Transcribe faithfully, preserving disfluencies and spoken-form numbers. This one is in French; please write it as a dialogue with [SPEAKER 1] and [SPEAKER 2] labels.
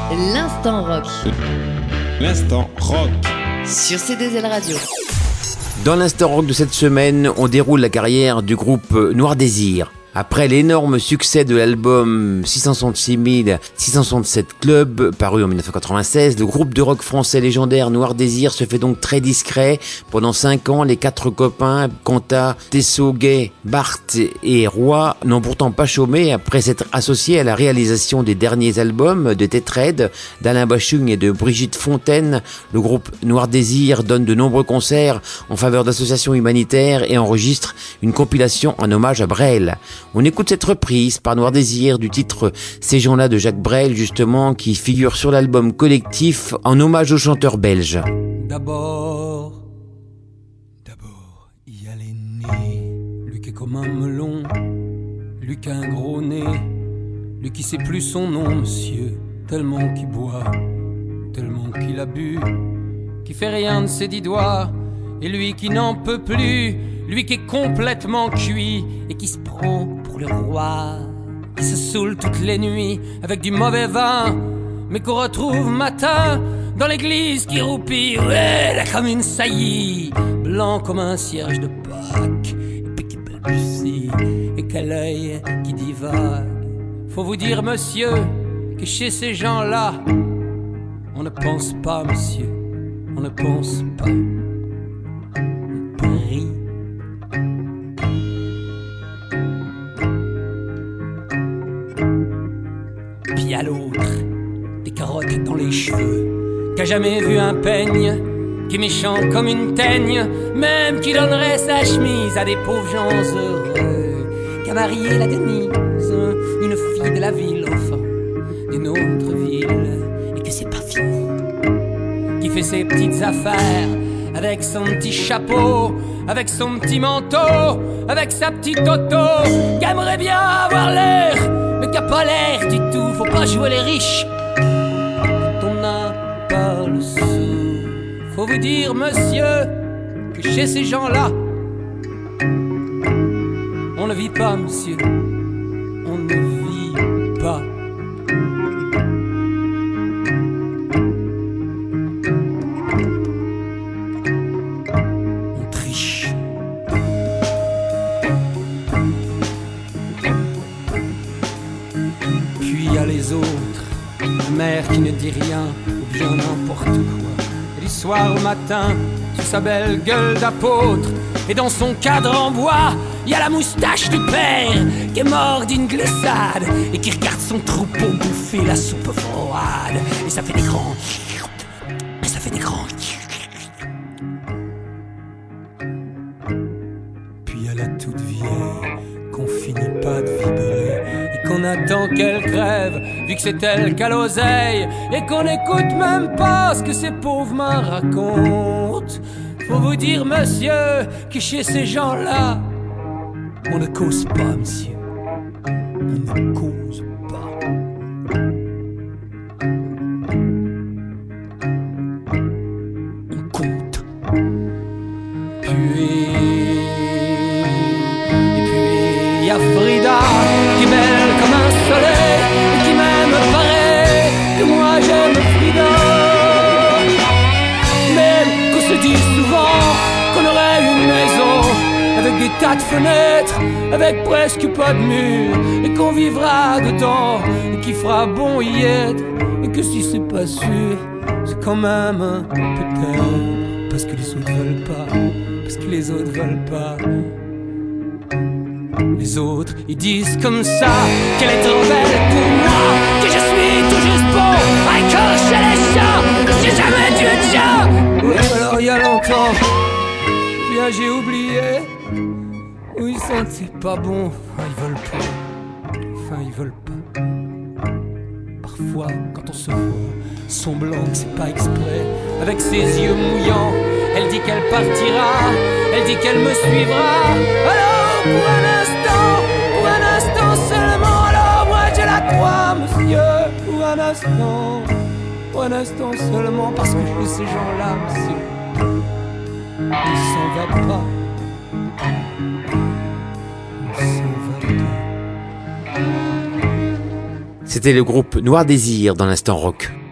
[SPEAKER 1] L'instant rock.
[SPEAKER 2] L'instant rock.
[SPEAKER 1] Sur C deux L Radio.
[SPEAKER 3] Dans l'instant rock de cette semaine, on déroule la carrière du groupe Noir Désir. Après l'énorme succès de l'album six cent soixante-six mille six cent soixante-sept Club, paru en dix-neuf cent quatre-vingt-seize, le groupe de rock français légendaire Noir Désir se fait donc très discret. Pendant cinq ans, les quatre copains, Quentin, Tessot, Gay, Barthes et Roy, n'ont pourtant pas chômé après s'être associés à la réalisation des derniers albums de Tetraed, d'Alain Bachung et de Brigitte Fontaine. Le groupe Noir Désir donne de nombreux concerts en faveur d'associations humanitaires et enregistre une compilation en hommage à Brel. On écoute cette reprise par Noir Désir du titre Ces gens-là de Jacques Brel, justement, qui figure sur l'album collectif en hommage au chanteur belge.
[SPEAKER 4] D'abord, d'abord, il y a les nez. Lui qui est comme un melon, lui qui a un gros nez, lui qui sait plus son nom, monsieur, tellement qu'il boit, tellement qu'il a bu, qui fait rien de ses dix doigts, et lui qui n'en peut plus, lui qui est complètement cuit et qui se prend pour le roi, qui se saoule toutes les nuits avec du mauvais vin, mais qu'on retrouve matin dans l'église qui roupille, ouais, là comme une saillie, blanc comme un cierge de Pâques, et puis qui balbutie, et quel œil qui divague. Faut vous dire, monsieur, que chez ces gens-là, on ne pense pas, monsieur, on ne pense pas. On prie. Puis à l'autre, des carottes dans les cheveux, qu'a jamais vu un peigne, qui est méchant comme une teigne, même qui donnerait sa chemise à des pauvres gens heureux, qu'a marié la Denise, une fille de la ville, enfin, d'une autre ville, et que c'est pas fini, qui fait ses petites affaires, avec son petit chapeau, avec son petit manteau, avec sa petite auto, qui aimerait bien avoir l'air, mais qui a pas l'air du tout. Faut pas jouer les riches quand on n'a pas le sou. Faut vous dire, monsieur, que chez ces gens-là, on ne vit pas, monsieur, on ne vit pas. On triche. Puis il y a les autres, la mère qui ne dit rien, ou bien n'importe quoi. Et du soir au matin, sous sa belle gueule d'apôtre, et dans son cadre en bois, il y a la moustache du père, qui est mort d'une glissade, et qui regarde son troupeau bouffer la soupe froide. Et ça fait des grands... Et ça fait des grands... Puis il y a la toute vieille, qu'on finit pas de vibrer, et qu'on attend qu'elle crève, vu que c'est elle qui a l'oseille, et qu'on n'écoute même pas ce que ces pauvres mains racontent. Faut vous dire, monsieur, que chez ces gens-là, on ne cause pas, monsieur. On ne cause pas. On compte. Puis... Et puis, il y a Frida, qui est belle comme un soleil, et qui m'aime pareil que moi j'aime Frida. Même qu'on se dit souvent qu'on aurait une maison avec des tas de fenêtres, avec presque pas de murs, et qu'on vivra dedans, et qu'il fera bon y être, et que si c'est pas sûr, c'est quand même un peut-être, parce que les autres veulent pas, parce que les autres veulent pas. Les autres, ils disent comme ça qu'elle est trop belle pour moi, que je suis tout juste bon à écorcher les chats, j'ai jamais tué de chat. Oui, alors il y a longtemps, bien j'ai oublié. Oui, ils sentent c'est pas bon, enfin ils veulent pas, enfin ils veulent pas. Parfois, quand on se voit, semblant que c'est pas exprès, avec ses yeux mouillants, elle dit qu'elle partira, elle dit qu'elle me suivra. Alors pour un instant, pour un instant seulement, alors moi je la crois, monsieur. Pour un instant, pour un instant seulement, parce que je veux ces gens-là, monsieur. Il s'en va pas.
[SPEAKER 3] C'était le groupe Noir Désir dans l'instant rock.